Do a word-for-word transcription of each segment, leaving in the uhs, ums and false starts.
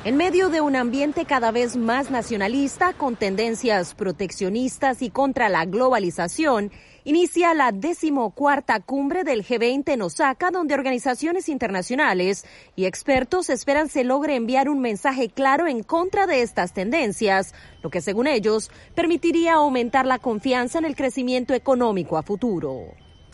En medio de un ambiente cada vez más nacionalista, con tendencias proteccionistas y contra la globalización, inicia la decimocuarta cumbre del G veinte en Osaka, donde organizaciones internacionales y expertos esperan se logre enviar un mensaje claro en contra de estas tendencias, lo que según ellos permitiría aumentar la confianza en el crecimiento económico a futuro.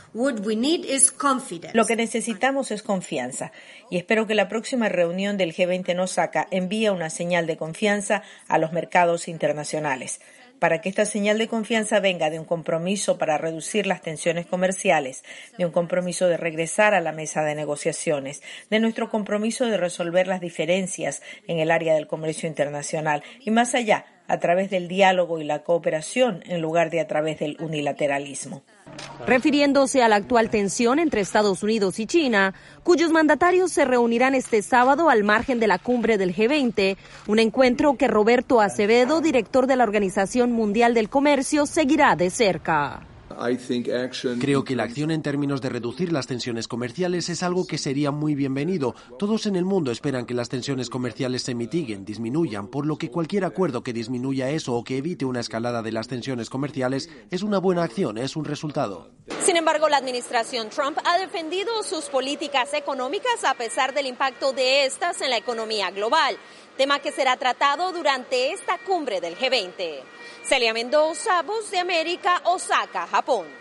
Lo que necesitamos es confianza y espero que la próxima reunión del G veinte en Osaka envíe una señal de confianza a los mercados internacionales. Para que esta señal de confianza venga de un compromiso para reducir las tensiones comerciales, de un compromiso de regresar a la mesa de negociaciones, de nuestro compromiso de resolver las diferencias en el área del comercio internacional y más allá, a través del diálogo y la cooperación en lugar de a través del unilateralismo. Refiriéndose a la actual tensión entre Estados Unidos y China, cuyos mandatarios se reunirán este sábado al margen de la cumbre del G veinte, un encuentro que Roberto Acevedo, director de la Organización Mundial del Comercio, seguirá de cerca. Creo que la acción en términos de reducir las tensiones comerciales es algo que sería muy bienvenido. Todos en el mundo esperan que las tensiones comerciales se mitiguen, disminuyan, por lo que cualquier acuerdo que disminuya eso o que evite una escalada de las tensiones comerciales es una buena acción, es un resultado. Sin embargo, la administración Trump ha defendido sus políticas económicas a pesar del impacto de estas en la economía global, tema que será tratado durante esta cumbre del G veinte. Celia Mendoza, Voz de América, Osaka, Japón.